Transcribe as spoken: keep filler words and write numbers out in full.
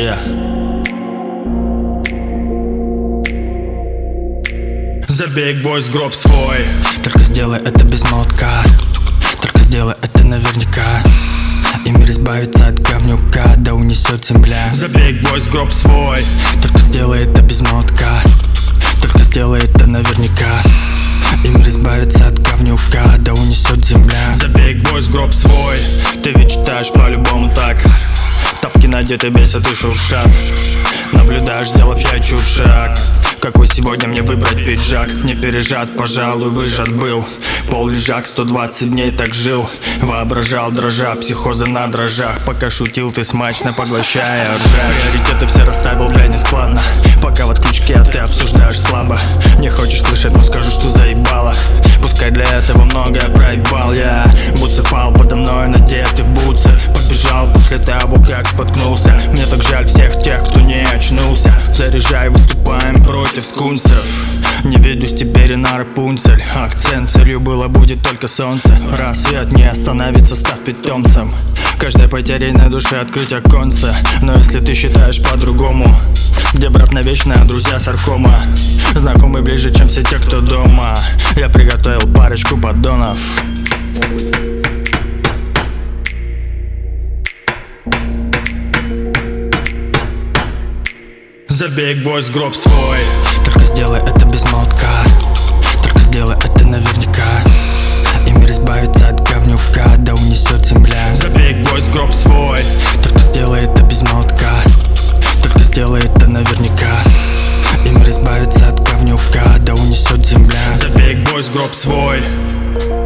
Yeah. Забей, гвоздь в гроб свой. Только сделай это без молотка. Только сделай это наверняка, и мир избавится от говнюка, да унесет земля. Забей, гвоздь в гроб свой. Только сделай это без молотка. Только сделай это наверняка, и мир избавится от говнюка, да унесет земля. Забей, гвоздь в гроб свой. Ты ведь читаешь по-любому так. Тапки надеты, бесят и шуршат. Наблюдаешь, сделав я чуть шаг. Какой сегодня мне выбрать пиджак? Не пережат, пожалуй, выжат был. Пол лежак, сто двадцать дней так жил. Воображал, дрожа, психоза на дрожжах. Пока шутил, ты смачно поглощая ржак. Приоритеты все расставил, бля, нескладно. Пока в отключке, а ты обсуждаешь слабо. Не хочешь слышать, но скажу, что заебало. Пускай для этого многое проебал я. Буцефал подо мной, надет и в бутсы. Побежал после того, как споткнулся. Мне так жаль всех тех, кто не очнулся. Заряжай, выступаем против скунсов. Не ведусь теперь и на Рапунцель. Акцент целью было будет только солнце. Рассвет не остановится, став питомцем. Каждой потерянной душе открыть оконце. Но если ты считаешь по-другому, где брат навечно, а друзья саркома. Знакомы ближе, чем все те, кто дома. Я приготовил парочку поддонов. Забей, гвоздь в гроб свой. Только сделай это без молотка. Только сделай это наверняка, и мир избавится от говнюка, да унесет земля. Забей, гвоздь в гроб свой. Только сделай это без молотка. Только сделай это наверняка, и мир избавится от говнюка, да унесет земля. Забей, гвоздь в гроб свой.